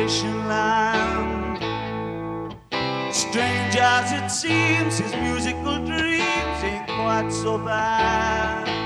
imagination land. Strange as it seems, his musical dreams ain't quite so bad.